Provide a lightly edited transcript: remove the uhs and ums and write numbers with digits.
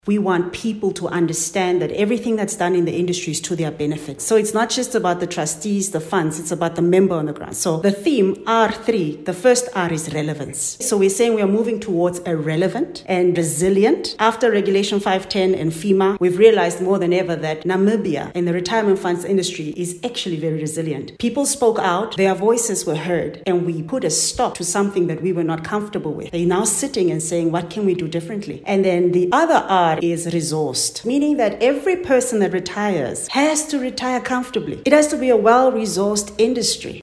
We want people to understand that everything that's done in the industry is to their benefit. So it's not just about the trustees, the funds, it's about the member on the ground. So the theme R3, the first R is relevance. So we're saying we are moving towards a relevant and resilient. After Regulation 510 and FEMA, we've realized more than ever that Namibia in the retirement funds industry is actually very resilient. People spoke out, their voices were heard, and we put a stop to something that we were not comfortable with. They're now sitting and saying, what can we do differently? And then the other R is resourced, meaning that every person that retires has to retire comfortably. It has to be a well-resourced industry.